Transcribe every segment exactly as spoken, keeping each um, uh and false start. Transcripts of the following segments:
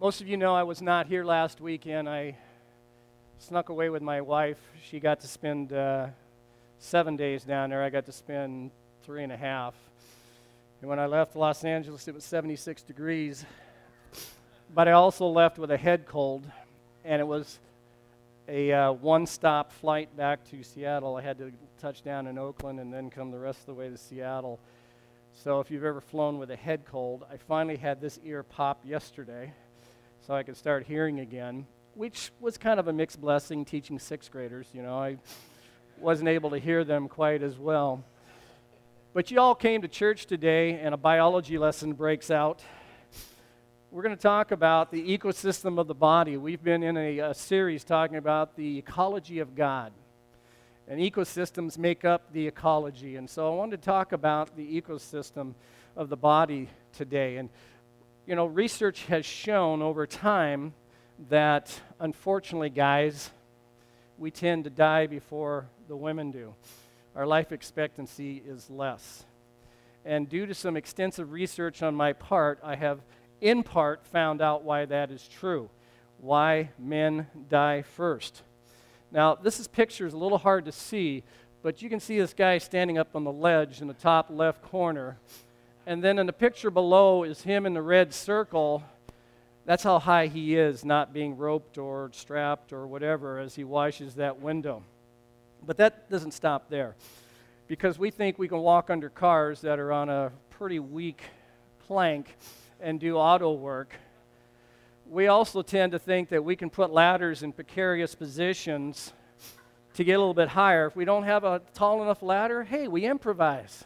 Most of you know I was not here last weekend. I snuck away with my wife. She got to spend uh, seven days down there. I got to spend three and a half. And when I left Los Angeles, it was seventy-six degrees. But I also left with a head cold, and it was a uh, one-stop flight back to Seattle. I had to touch down in Oakland and then come the rest of the way to Seattle. So if you've ever flown with a head cold, I finally had this ear pop yesterday so I could start hearing again, which was kind of a mixed blessing teaching sixth graders. You know, I wasn't able to hear them quite as well. But you all came to church today, and a biology lesson breaks out. We're going to talk about the ecosystem of the body. We've been in a, a series talking about the ecology of God. And ecosystems make up the ecology. And so I wanted to talk about the ecosystem of the body today. And, you know, research has shown over time that, unfortunately, guys, we tend to die before the women do. Our life expectancy is less. And due to some extensive research on my part, I have in part found out why that is true, why men die first. Now, this is pictures a little hard to see, but you can see this guy standing up on the ledge in the top left corner. And then in the picture below is him in the red circle. That's how high he is, not being roped or strapped or whatever as he washes that window. But that doesn't stop there, because we think we can walk under cars that are on a pretty weak plank and do auto work. We also tend to think that we can put ladders in precarious positions to get a little bit higher. If we don't have a tall enough ladder, hey, we improvise.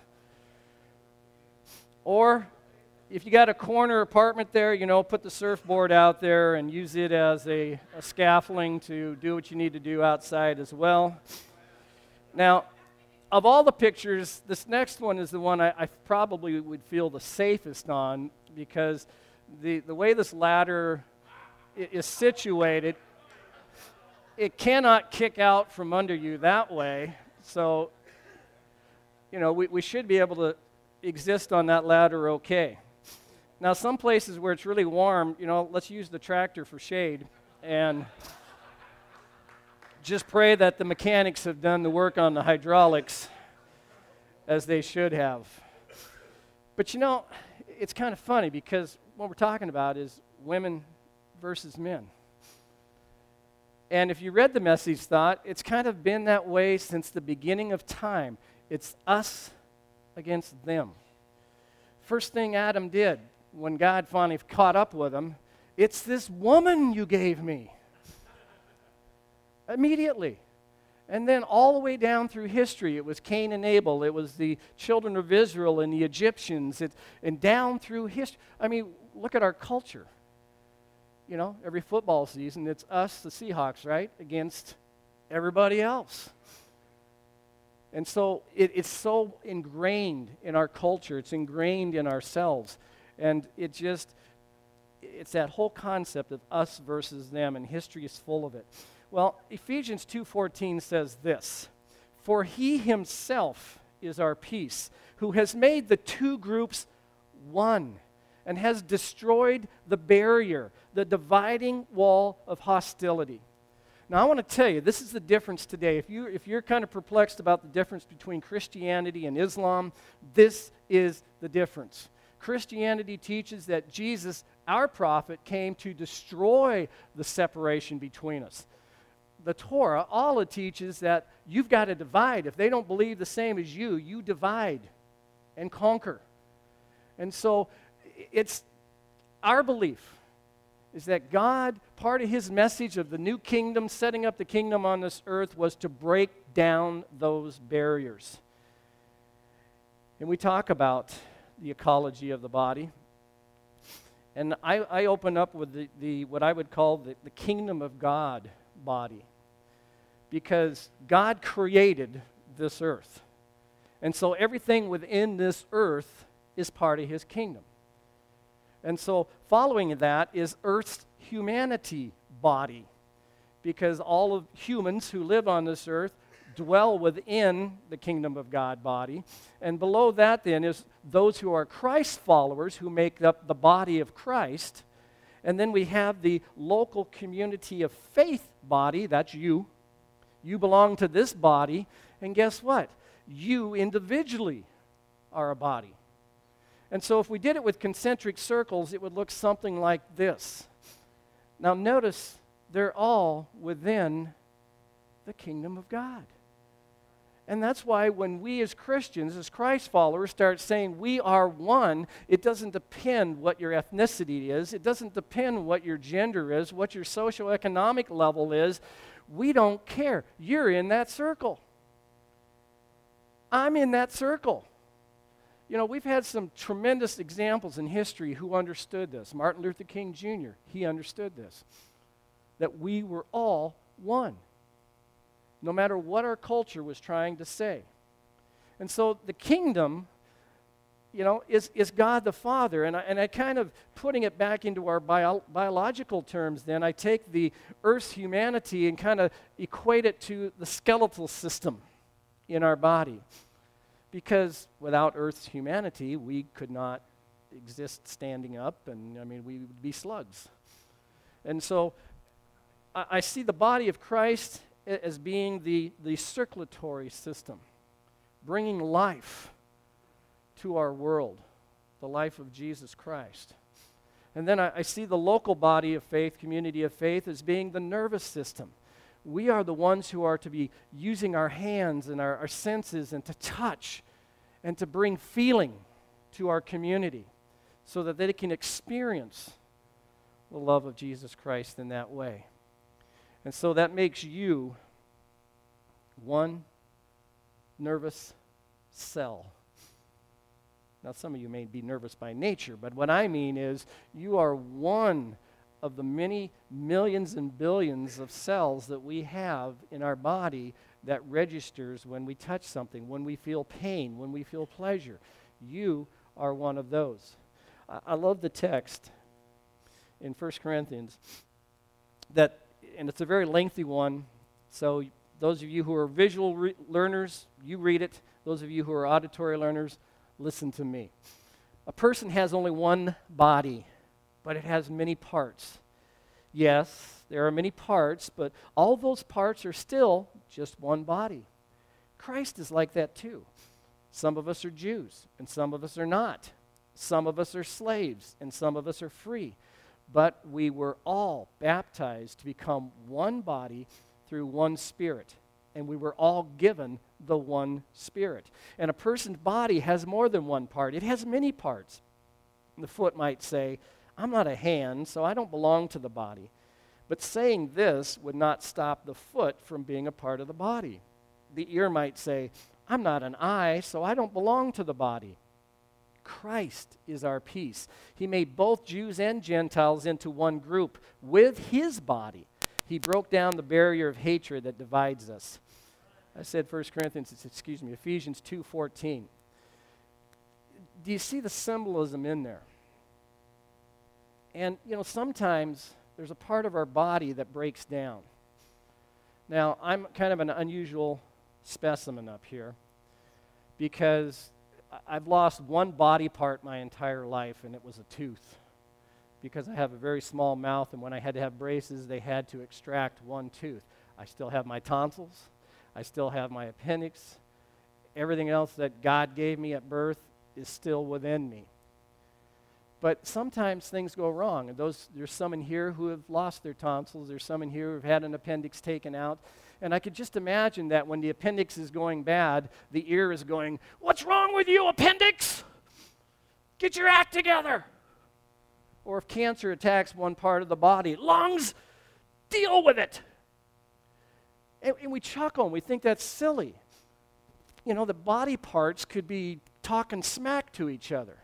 Or if you got a corner apartment there, you know, put the surfboard out there and use it as a, a scaffolding to do what you need to do outside as well. Now, of all the pictures, this next one is the one I, I probably would feel the safest on, because the, the way this ladder is situated, it cannot kick out from under you that way. So, you know, we, we should be able to exist on that ladder okay. Now, some places where it's really warm, you know, let's use the tractor for shade and just pray that the mechanics have done the work on the hydraulics as they should have. But you know, it's kind of funny, because what we're talking about is women versus men. And if you read the Message thought, it's kind of been that way since the beginning of time. It's us against them. First thing Adam did when God finally caught up with him, it's this woman you gave me. Immediately. And then all the way down through history, it was Cain and Abel, it was the children of Israel and the Egyptians, it, and down through history. I mean, look at our culture. You know, every football season, it's us, the Seahawks, right, against everybody else. And so it, it's so ingrained in our culture, it's ingrained in ourselves. And it just, it's that whole concept of us versus them, and history is full of it. Well, Ephesians two fourteen says this: "For he himself is our peace, who has made the two groups one, and has destroyed the barrier, the dividing wall of hostility." Now, I want to tell you, this is the difference today. If, you, if you're kind of perplexed about the difference between Christianity and Islam, this is the difference. Christianity teaches that Jesus, our prophet, came to destroy the separation between us. The Torah, Allah teaches that you've got to divide. If they don't believe the same as you, you divide and conquer. And so it's our belief is that God, part of his message of the new kingdom, setting up the kingdom on this earth, was to break down those barriers. And we talk about the ecology of the body. And I, I open up with the, the what I would call the, the kingdom of God body. Because God created this earth. And so everything within this earth is part of his kingdom. And so following that is Earth's humanity body. Because all of humans who live on this earth dwell within the kingdom of God body. And below that then is those who are Christ followers, who make up the body of Christ. And then we have the local community of faith body, that's you. You belong to this body, and guess what? You individually are a body. And so if we did it with concentric circles, it would look something like this. Now notice, they're all within the kingdom of God. And that's why when we as Christians, as Christ followers, start saying we are one, it doesn't depend what your ethnicity is. It doesn't depend what your gender is, what your socioeconomic level is. We don't care. You're in that circle. I'm in that circle. You know, we've had some tremendous examples in history who understood this. Martin Luther King Junior, he understood this, that we were all one, no matter what our culture was trying to say. And so the kingdom, you know, is, is God the Father. And I, and I kind of, putting it back into our bio, biological terms then, I take the Earth's humanity and kind of equate it to the skeletal system in our body. Because without Earth's humanity, we could not exist standing up, and I mean, we would be slugs. And so I, I see the body of Christ as being the, the circulatory system, bringing life to our world, the life of Jesus Christ. And then I, I see the local body of faith, community of faith, as being the nervous system. We are the ones who are to be using our hands and our, our senses and to touch and to bring feeling to our community so that they can experience the love of Jesus Christ in that way. And so that makes you one nervous cell. Now, some of you may be nervous by nature, but what I mean is you are one of the many millions and billions of cells that we have in our body that registers when we touch something, when we feel pain, when we feel pleasure. You are one of those. I, I love the text in First Corinthians that, and it's a very lengthy one, so those of you who are visual re- learners, you read it. Those of you who are auditory learners, listen to me. A person has only one body, but it has many parts. Yes, there are many parts, but all those parts are still just one body. Christ is like that too. Some of us are Jews, and some of us are not. Some of us are slaves, and some of us are free. But we were all baptized to become one body through one Spirit, and we were all given the one Spirit. And a person's body has more than one part. It has many parts. The foot might say, I'm not a hand, so I don't belong to the body. But saying this would not stop the foot from being a part of the body. The ear might say, I'm not an eye, so I don't belong to the body. Christ is our peace. He made both Jews and Gentiles into one group with his body. He broke down the barrier of hatred that divides us. I said First Corinthians, excuse me, Ephesians two fourteen. Do you see the symbolism in there? And, you know, sometimes there's a part of our body that breaks down. Now, I'm kind of an unusual specimen up here because I've lost one body part my entire life, and it was a tooth. Because I have a very small mouth, and when I had to have braces, they had to extract one tooth. I still have my tonsils. I still have my appendix. Everything else that God gave me at birth is still within me. But sometimes things go wrong, and those there's some in here who have lost their tonsils. There's some in here who have had an appendix taken out. And I could just imagine that when the appendix is going bad, the ear is going, "What's wrong with you, appendix? Get your act together." Or if cancer attacks one part of the body, lungs, deal with it. And, and we chuckle and we think that's silly. You know, the body parts could be talking smack to each other.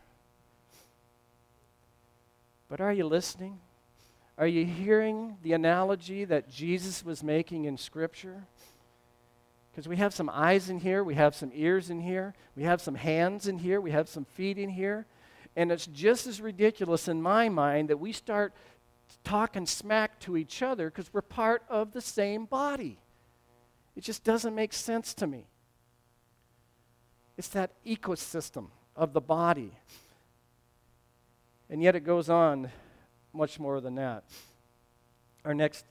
But are you listening? Are you hearing the analogy that Jesus was making in Scripture? Because we have some eyes in here, we have some ears in here, we have some hands in here, we have some feet in here. And it's just as ridiculous in my mind that we start talking smack to each other because we're part of the same body. It just doesn't make sense to me. It's that ecosystem of the body. And yet it goes on much more than that. Our next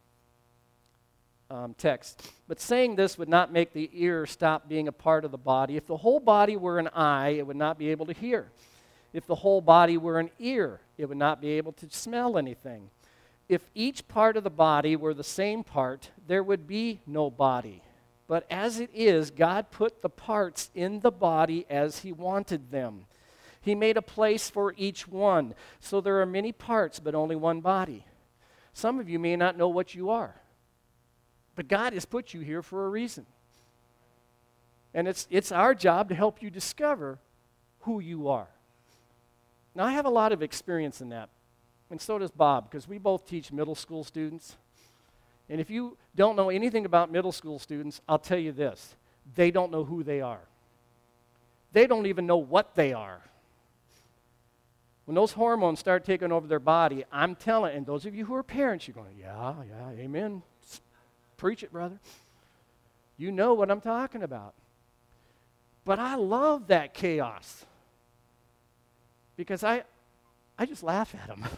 um, text. But saying this would not make the ear stop being a part of the body. If the whole body were an eye, it would not be able to hear. If the whole body were an ear, it would not be able to smell anything. If each part of the body were the same part, there would be no body. But as it is, God put the parts in the body as He wanted them. He made a place for each one. So there are many parts, but only one body. Some of you may not know what you are, but God has put you here for a reason. And it's, it's our job to help you discover who you are. Now, I have a lot of experience in that, and so does Bob, because we both teach middle school students. And if you don't know anything about middle school students, I'll tell you this. They don't know who they are. They don't even know what they are. When those hormones start taking over their body, I'm telling, and those of you who are parents, you're going, yeah, yeah, amen. Preach it, brother. You know what I'm talking about. But I love that chaos because I, I just laugh at them.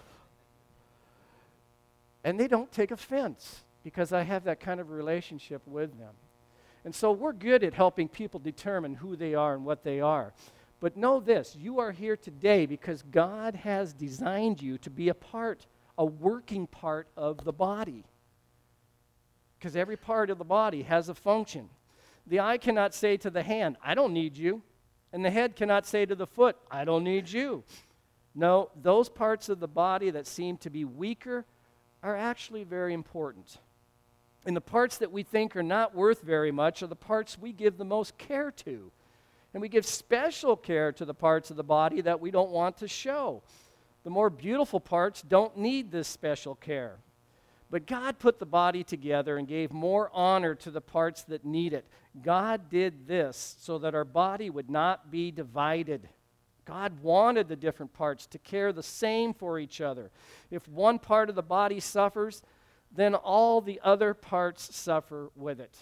And they don't take offense because I have that kind of relationship with them. And so we're good at helping people determine who they are and what they are. But know this, you are here today because God has designed you to be a part, a working part of the body. Because every part of the body has a function. The eye cannot say to the hand, I don't need you. And the head cannot say to the foot, I don't need you. No, those parts of the body that seem to be weaker are actually very important. And the parts that we think are not worth very much are the parts we give the most care to. And we give special care to the parts of the body that we don't want to show. The more beautiful parts don't need this special care. But God put the body together and gave more honor to the parts that need it. God did this so that our body would not be divided. God wanted the different parts to care the same for each other. If one part of the body suffers, then all the other parts suffer with it.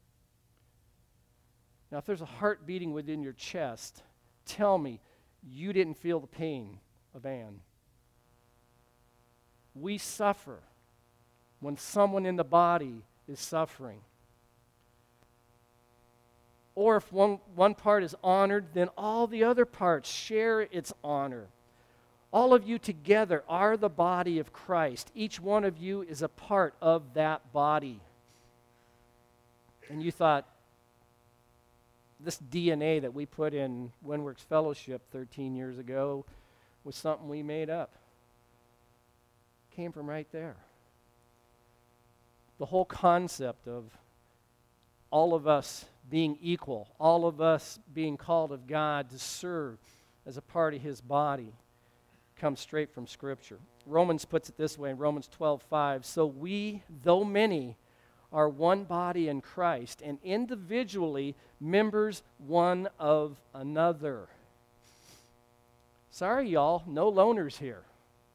Now, if there's a heart beating within your chest, tell me you didn't feel the pain of Anne. We suffer when someone in the body is suffering. Or if one, one part is honored, then all the other parts share its honor. All of you together are the body of Christ. Each one of you is a part of that body. And you thought, this D N A that we put in Windworks Fellowship thirteen years ago was something we made up. Came from right there. The whole concept of all of us being equal, all of us being called of God to serve as a part of His body, comes straight from Scripture. Romans puts it this way in Romans twelve five. So we, though many, are one body in Christ, and individually members one of another. Sorry, y'all, no loners here.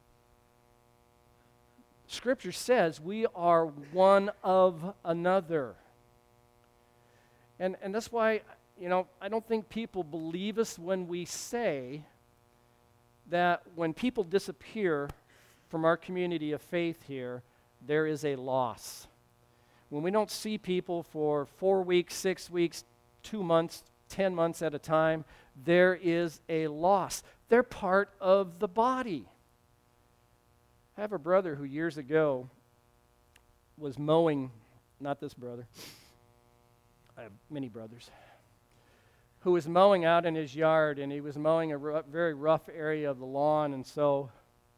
Scripture says we are one of another. And, and that's why, you know, I don't think people believe us when we say that when people disappear from our community of faith here, there is a loss. When we don't see people for four weeks, six weeks, two months, ten months at a time, there is a loss. They're part of the body. I have a brother who years ago was mowing, not this brother, I have many brothers, who was mowing out in his yard, and he was mowing a r- very rough area of the lawn, and so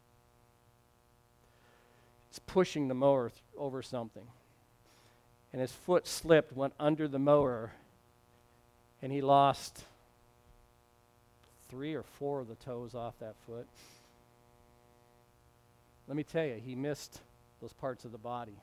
he's pushing the mower th- over something. And his foot slipped, went under the mower, and he lost three or four of the toes off that foot. Let me tell you, he missed those parts of the body.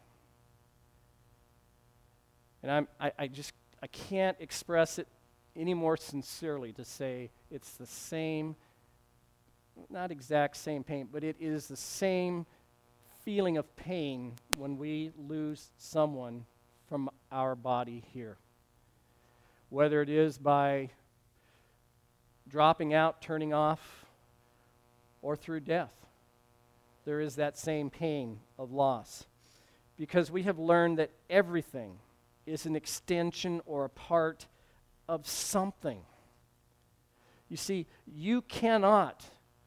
And I'm, I, I just, I can't express it any more sincerely to say it's the same, not exact same pain, but it is the same feeling of pain when we lose someone from our body here. Whether it is by dropping out, turning off, or through death. there is that same pain of loss. Because we have learned that everything is an extension or a part of something. You see, you cannot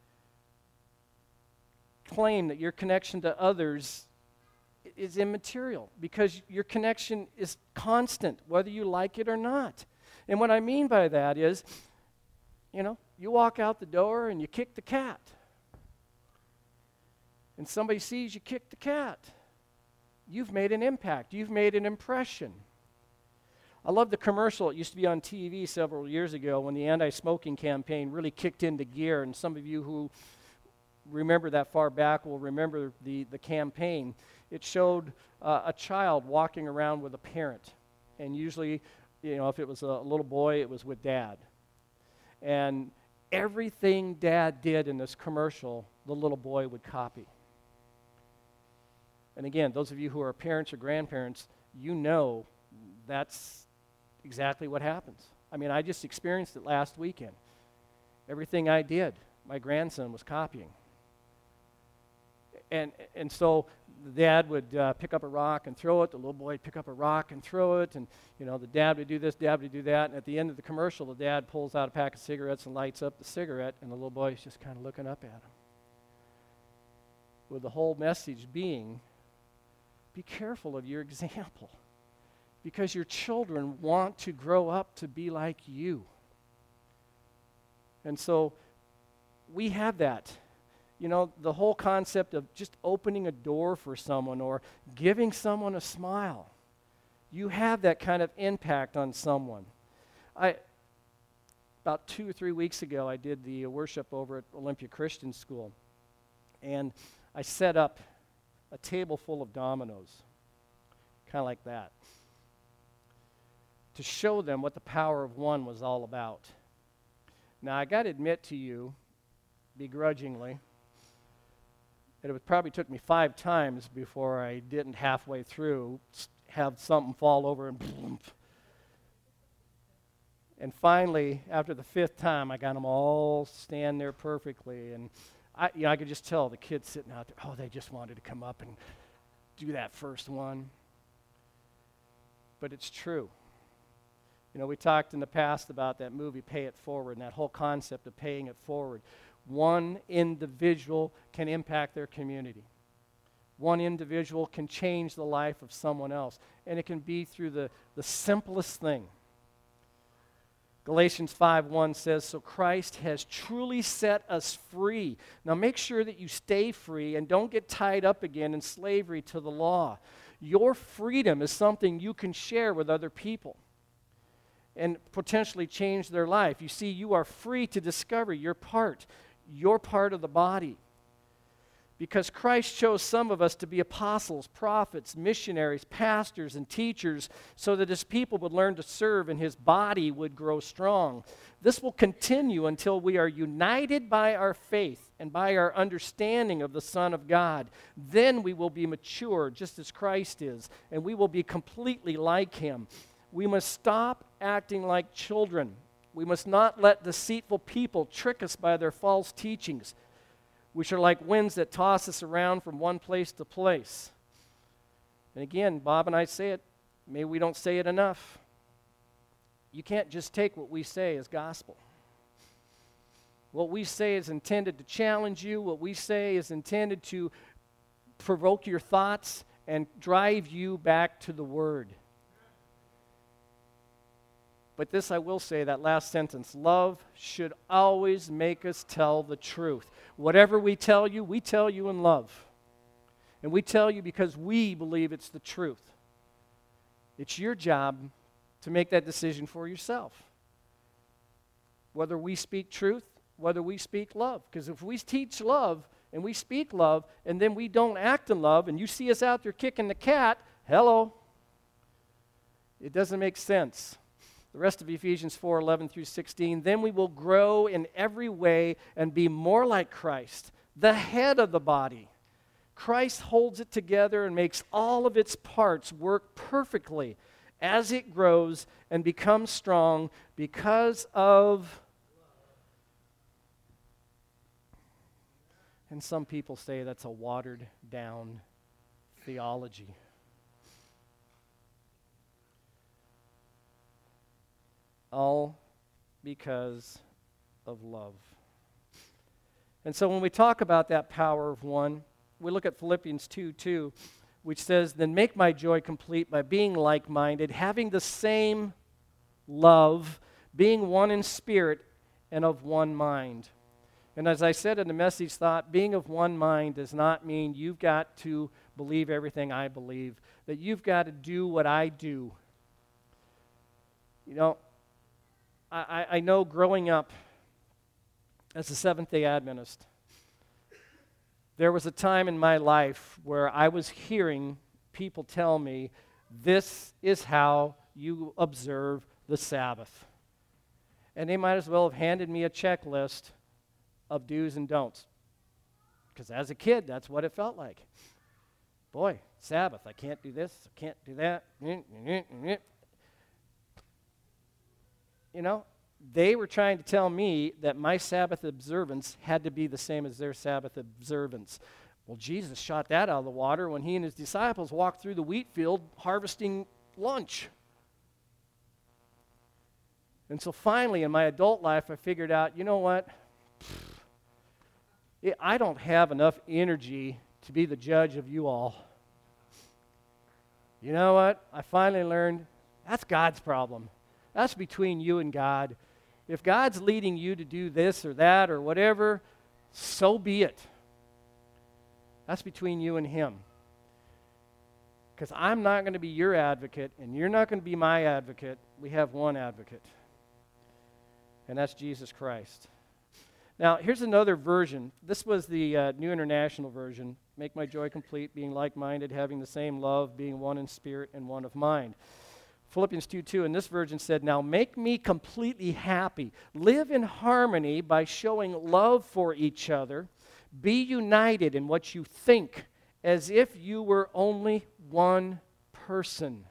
claim that your connection to others is immaterial, because your connection is constant, whether you like it or not. And what I mean by that is, you know, you walk out the door and you kick the cat. And somebody sees you kick the cat. You've made an impact. You've made an impression. I love the commercial. It used to be on T V several years ago when the anti-smoking campaign really kicked into gear. And some of you who remember that far back will remember the, the campaign. It showed uh, a child walking around with a parent. And usually, you know, if it was a little boy, it was with dad. And everything dad did in this commercial, the little boy would copy. And again, those of you who are parents or grandparents, you know that's exactly what happens. I mean, I just experienced it last weekend. Everything I did, my grandson was copying. And and so the dad would uh, pick up a rock and throw it. The little boy would pick up a rock and throw it. And, you know, the dad would do this, dad would do that. And at the end of the commercial, the dad pulls out a pack of cigarettes and lights up the cigarette, and the little boy is just kind of looking up at him. With the whole message being, be careful of your example, because your children want to grow up to be like you. And so we have that. You know, the whole concept of just opening a door for someone or giving someone a smile. You have that kind of impact on someone. I, about two or three weeks ago, I did the worship over at Olympia Christian School. And I set up a table full of dominoes, kind of like that, to show them what the power of one was all about. Now, I got to admit to you, begrudgingly, that it would probably took me five times before I didn't halfway through have something fall over and boom. And finally, after the fifth time, I got them all stand there perfectly. And I, you know, I could just tell the kids sitting out there, oh, they just wanted to come up and do that first one. But it's true. You know, we talked in the past about that movie, Pay It Forward, and that whole concept of paying it forward. One individual can impact their community. One individual can change the life of someone else. And it can be through the, the simplest thing. Galatians five one says, so Christ has truly set us free. Now make sure that you stay free and don't get tied up again in slavery to the law. Your freedom is something you can share with other people and potentially change their life. You see, you are free to discover your part, your part of the body. Because Christ chose some of us to be apostles, prophets, missionaries, pastors, and teachers so that his people would learn to serve and his body would grow strong. This will continue until we are united by our faith and by our understanding of the Son of God. Then we will be mature just as Christ is, and we will be completely like him. We must stop acting like children. We must not let deceitful people trick us by their false teachings, which are like winds that toss us around from one place to place. And again, Bob and I say it, maybe we don't say it enough. You can't just take what we say as gospel. What we say is intended to challenge you. What we say is intended to provoke your thoughts and drive you back to the Word. But this I will say, that last sentence, love should always make us tell the truth. Whatever we tell you, we tell you in love. And we tell you because we believe it's the truth. It's your job to make that decision for yourself. Whether we speak truth, whether we speak love. Because if we teach love and we speak love and then we don't act in love and you see us out there kicking the cat, hello. It doesn't make sense. The rest of Ephesians four eleven through sixteen, then we will grow in every way and be more like Christ, the head of the body. Christ holds it together and makes all of its parts work perfectly as it grows and becomes strong because of... And some people say that's a watered down theology. All because of love. And so when we talk about that power of one, we look at Philippians two two, which says, "Then make my joy complete by being like-minded, having the same love, being one in spirit and of one mind." And as I said in the message thought, being of one mind does not mean you've got to believe everything I believe, that you've got to do what I do. You know, I, I know growing up as a Seventh-day Adventist, there was a time in my life where I was hearing people tell me, this is how you observe the Sabbath. And they might as well have handed me a checklist of do's and don'ts. Because as a kid, that's what it felt like. Boy, Sabbath, I can't do this, I can't do that. You know, they were trying to tell me that my Sabbath observance had to be the same as their Sabbath observance. Well, Jesus shot that out of the water when he and his disciples walked through the wheat field harvesting lunch. And so finally, in my adult life, I figured out, you know what? I don't have enough energy to be the judge of you all. You know what? I finally learned that's God's problem. That's between you and God. If God's leading you to do this or that or whatever, so be it. That's between you and Him. Because I'm not going to be your advocate, and you're not going to be my advocate. We have one advocate, and that's Jesus Christ. Now, here's another version. This was the uh, New International Version. Make my joy complete, being like-minded, having the same love, being one in spirit and one of mind. Philippians two two in this version said, "Now make me completely happy. Live in harmony by showing love for each other. Be united in what you think, as if you were only one person."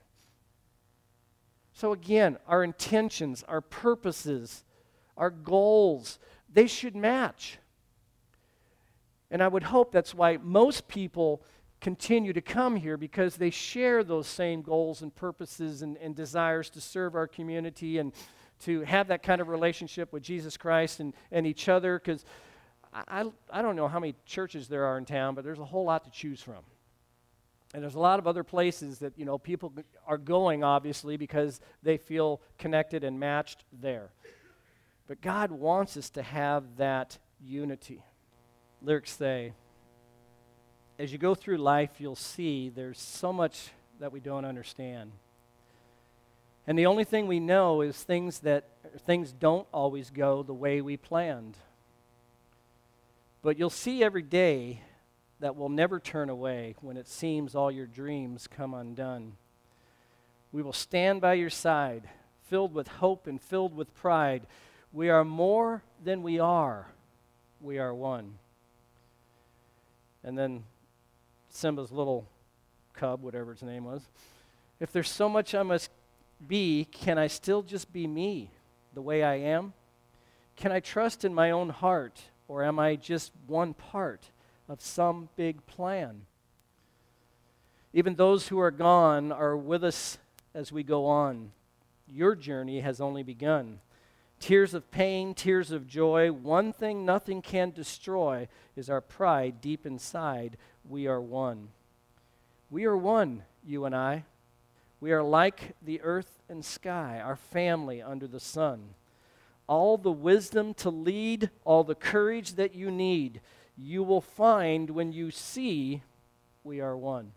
So again, our intentions, our purposes, our goals, they should match. And I would hope that's why most people continue to come here, because they share those same goals and purposes and, and desires to serve our community and to have that kind of relationship with Jesus Christ and, and each other. Because I, I, I don't know how many churches there are in town, but there's a whole lot to choose from. And there's a lot of other places that, you know, people are going, obviously, because they feel connected and matched there. But God wants us to have that unity. Lyrics say, as you go through life, you'll see there's so much that we don't understand. And the only thing we know is things that things don't always go the way we planned. But you'll see every day that will never turn away when it seems all your dreams come undone. We will stand by your side, filled with hope and filled with pride. We are more than we are. We are one. And then Simba's little cub, whatever its name was, if there's so much I must be, can I still just be me, the way I am? Can I trust in my own heart, or am I just one part of some big plan? Even those who are gone are with us as we go on. Your journey has only begun. Tears of pain, tears of joy, one thing nothing can destroy is our pride deep inside. We are one. We are one, you and I. We are like the earth and sky, our family under the sun. All the wisdom to lead, all the courage that you need, you will find when you see we are one.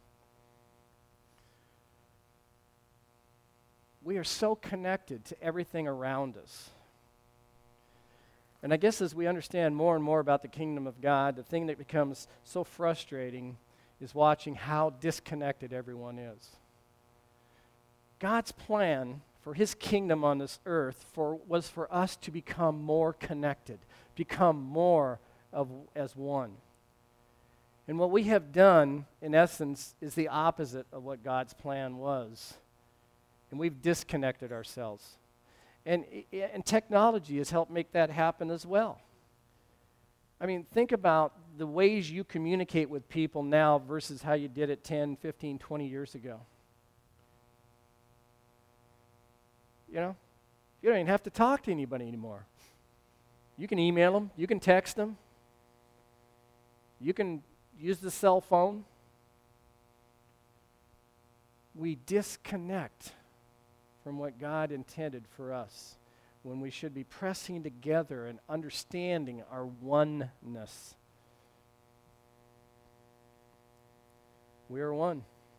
We are so connected to everything around us. And I guess as we understand more and more about the kingdom of God, the thing that becomes so frustrating is watching how disconnected everyone is. God's plan for His kingdom on this earth for, was for us to become more connected, become more of as one. And what we have done, in essence, is the opposite of what God's plan was. And we've disconnected ourselves. And, and technology has helped make that happen as well. I mean, think about the ways you communicate with people now versus how you did it ten, fifteen, twenty years ago. You know, you don't even have to talk to anybody anymore. You can email them, you can text them, you can use the cell phone. We disconnect from what God intended for us when we should be pressing together and understanding our oneness. We are one.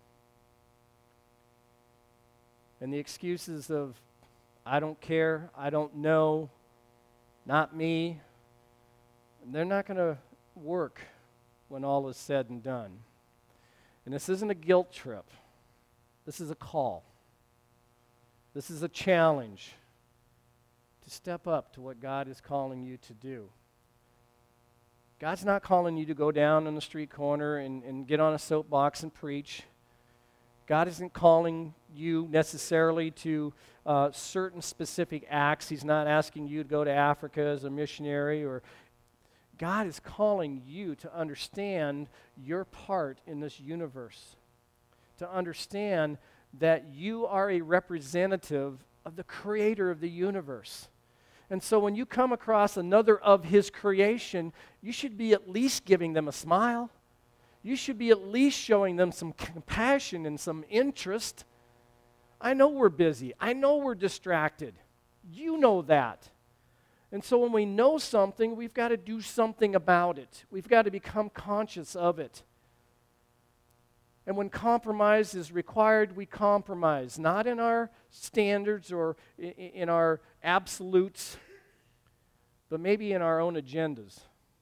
And the excuses of, I don't care, I don't know, not me, they're not going to work when all is said and done. And this isn't a guilt trip. This is a call. This is a challenge to step up to what God is calling you to do. God's not calling you to go down on the street corner and, and get on a soapbox and preach. God isn't calling you necessarily to uh, certain specific acts. He's not asking you to go to Africa as a missionary. Or God is calling you to understand your part in this universe, to understand that you are a representative of the creator of the universe. And so when you come across another of his creation, you should be at least giving them a smile. You should be at least showing them some compassion and some interest. I know we're busy. I know we're distracted. You know that. And so when we know something, we've got to do something about it. We've got to become conscious of it. And when compromise is required, we compromise, not in our standards or in our absolutes, but maybe in our own agendas.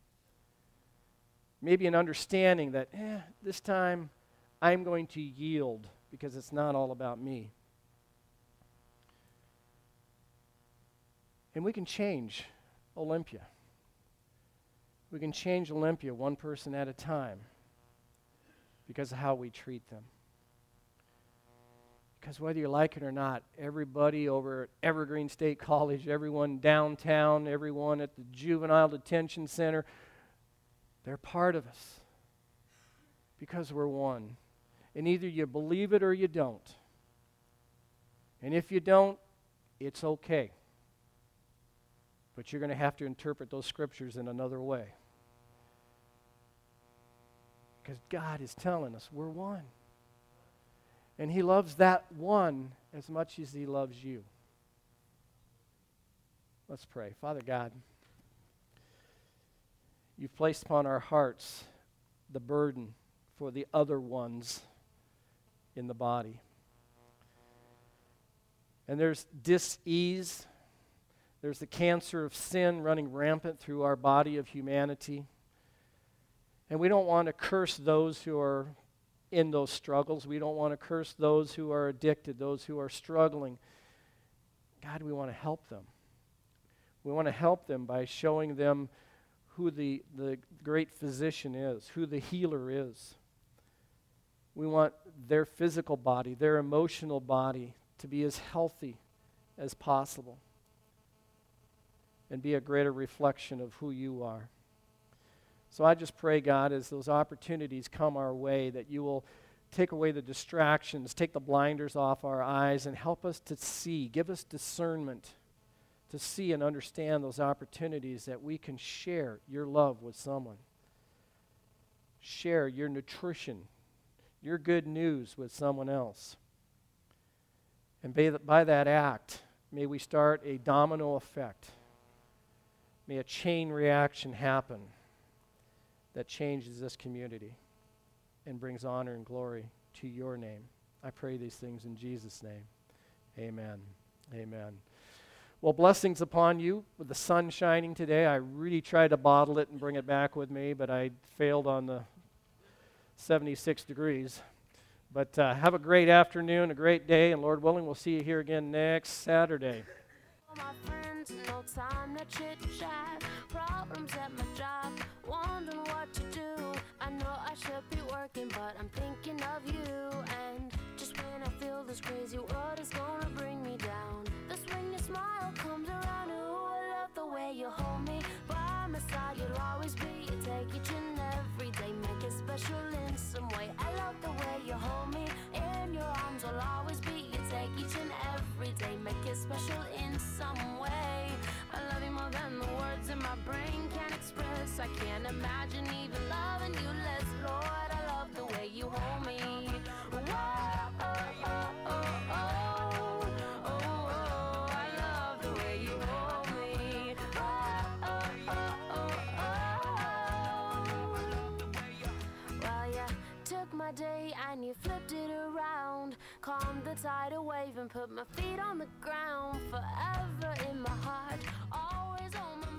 Maybe an understanding that, eh, this time I'm going to yield because it's not all about me. And we can change Olympia. We can change Olympia one person at a time because of how we treat them. Because whether you like it or not, everybody over at Evergreen State College, everyone downtown, everyone at the Juvenile Detention Center, they're part of us because we're one. And either you believe it or you don't. And if you don't, it's okay. But you're going to have to interpret those scriptures in another way. Because God is telling us we're one. And he loves that one as much as he loves you. Let's pray. Father God, you've placed upon our hearts the burden for the other ones in the body. And there's dis-ease. There's the cancer of sin running rampant through our body of humanity. And we don't want to curse those who are in those struggles. We don't want to curse those who are addicted, those who are struggling. God, we want to help them. We want to help them by showing them who the, the great physician is, who the healer is. We want their physical body, their emotional body to be as healthy as possible and be a greater reflection of who you are. So I just pray, God, as those opportunities come our way, that you will take away the distractions, take the blinders off our eyes, and help us to see, give us discernment to see and understand those opportunities that we can share your love with someone. Share your nutrition, your good news with someone else. And by, by that act, may we start a domino effect. May a chain reaction happen that changes this community and brings honor and glory to your name. I pray these things in Jesus' name. Amen. Amen. Well, blessings upon you with the sun shining today. I really tried to bottle it and bring it back with me, but I failed on the seventy-six degrees. But uh, have a great afternoon, a great day, and Lord willing, we'll see you here again next Saturday. My friends, no time to chit chat. Problems at my job, wondering what to do. I know I should be working, but I'm thinking of you. And just when I feel this crazy world is gonna bring me down, that's when your smile comes around. Ooh, I love the way you hold me by my side, you'll always be. You take each and every day, make it special in some way. I love the way you hold me in your arms, will always be. You take each and every day, make it special in some way. I love you more than the words in my brain can express. I can't imagine even loving you less, Lord. I love the way you hold me. Whoa, oh, oh, oh, oh, oh, oh. I love the way you hold me. Oh, oh, oh, oh, oh. Well, you took my day and you flipped it around, calmed the tidal wave and put my feet on the ground. Forever in my heart, always on my